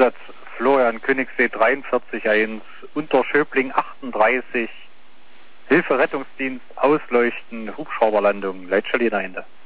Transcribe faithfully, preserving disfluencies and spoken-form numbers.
Einsatz Florian Königssee dreiundvierzig eins, Unterschöbling achtunddreißig, Hilfe Rettungsdienst, Ausleuchten, Hubschrauberlandung, Leitstelle Niederende.